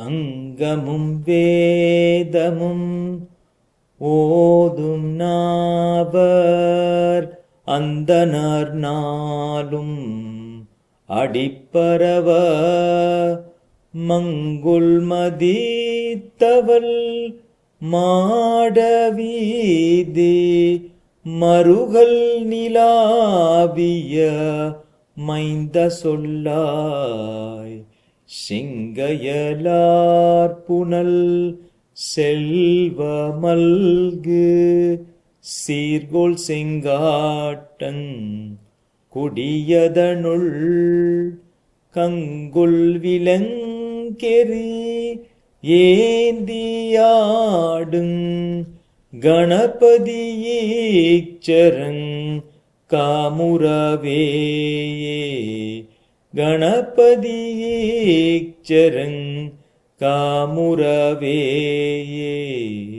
அங்கமும் வேதமும் ஓதும் நாவர் அந்தணர் நாளும் அடிப்பரவ மங்குல் மதித்தவள் மாடவீதி மருகல் நிலாவிய மைந்த சொல்லாய் செங்கையலார் புனல் செல்வ மல்கு சீர்கோள் செங்காட்டங் குடியதனுள் கங்குல் விலங்கெறி ஏந்தியாடுங் கணபதியீச்சரங் காமுரவேயே கணபதியீச்சரங் காமுரவேயே.